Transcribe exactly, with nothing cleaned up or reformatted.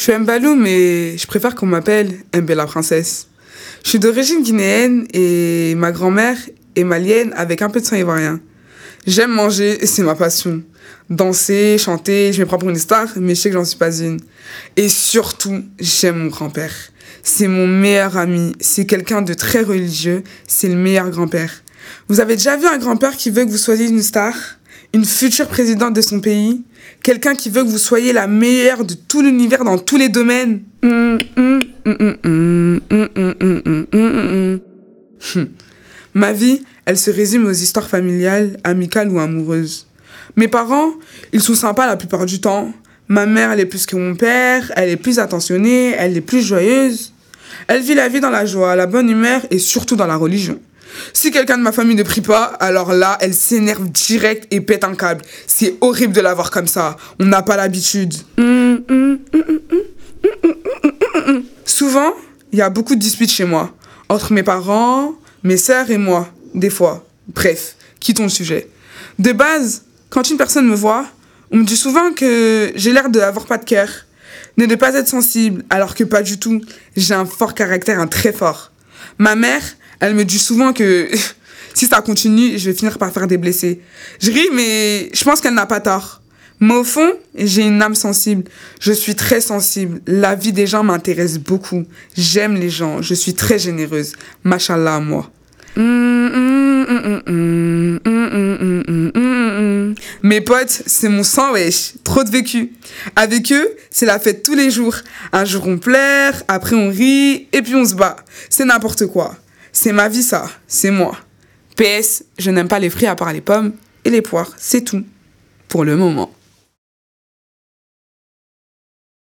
suis Mbalou, mais je préfère qu'on m'appelle Mbé la princesse. Je suis d'origine guinéenne et ma grand-mère est malienne avec un peu de sang ivoirien. J'aime manger et c'est ma passion. Danser, chanter, je me prends pour une star, mais je sais que j'en suis pas une. Et surtout, j'aime mon grand-père. C'est mon meilleur ami, c'est quelqu'un de très religieux, c'est le meilleur grand-père. Vous avez déjà vu un grand-père qui veut que vous soyez une star? Une future présidente de son pays? Quelqu'un qui veut que vous soyez la meilleure de tout l'univers dans tous les domaines? Hum, hum, hum, hum, hum, hum, hum, hum, hum, hum. Hum. Ma vie, elle se résume aux histoires familiales, amicales ou amoureuses. Mes parents, ils sont sympas la plupart du temps. Ma mère, elle est plus que mon père, elle est plus attentionnée, elle est plus joyeuse. Elle vit la vie dans la joie, la bonne humeur et surtout dans la religion. Si quelqu'un de ma famille ne prie pas, alors là, elle s'énerve direct et pète un câble. C'est horrible de la voir comme ça. On n'a pas l'habitude. Souvent, il y a beaucoup de disputes chez moi. Entre mes parents, mes sœurs et moi. Des fois. Bref, quittons le sujet. De base, quand une personne me voit, on me dit souvent que j'ai l'air de n'avoir pas de cœur, de ne pas être sensible, alors que pas du tout. J'ai un fort caractère, un très fort. Ma mère, elle me dit souvent que si ça continue, je vais finir par faire des blessés. Je ris, mais je pense qu'elle n'a pas tort. Mais au fond, j'ai une âme sensible. Je suis très sensible. La vie des gens m'intéresse beaucoup. J'aime les gens. Je suis très généreuse. Machallah à moi. Mes potes, c'est mon sang, wesh. Trop de vécu. Avec eux, c'est la fête tous les jours. Un jour on pleure, après on rit, et puis on se bat. C'est n'importe quoi. C'est ma vie, ça. C'est moi. P S, je n'aime pas les fruits à part les pommes et les poires. C'est tout. Pour le moment.